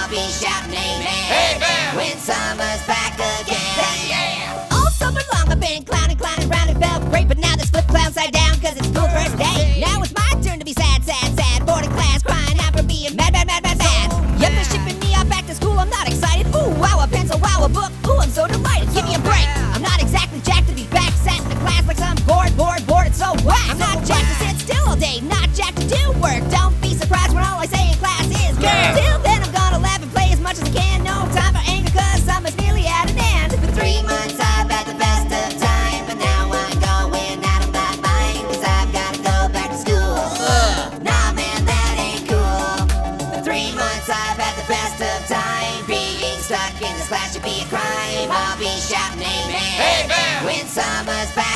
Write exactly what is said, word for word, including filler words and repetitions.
I'll be shouting amen. Amen. When summer's back again. Hey, yeah. All summer long I've been clowning, clowning around, it felt great. But now this flip clown side down, cause it's school first day. Now it's my turn to be sad, sad, sad. Bored in class, crying out for being mad, mad, mad, mad, mad. Yep, they're shipping me off back to school, I'm not excited. Ooh, wow, a pencil, wow, a book. Ooh, I'm so delighted, give me a break. I'm not exactly jacked to be back, sat in the class like some bored, bored, bored, it's so whack. I'm not jacked to sit still all day, not jacked to do work. Don't be surprised when all I say in class is girl. Till then I'm gonna laugh and play as much as I can. No time for anger cause summer's nearly at an end. For three months I've had the best of time, but now I'm going out of my mind, cause I've gotta go back to school. Ugh. Nah man, that ain't cool. For three months I've had the best of time. Being stuck in this class should be a crime. I'll be shouting amen. Amen. When summer's back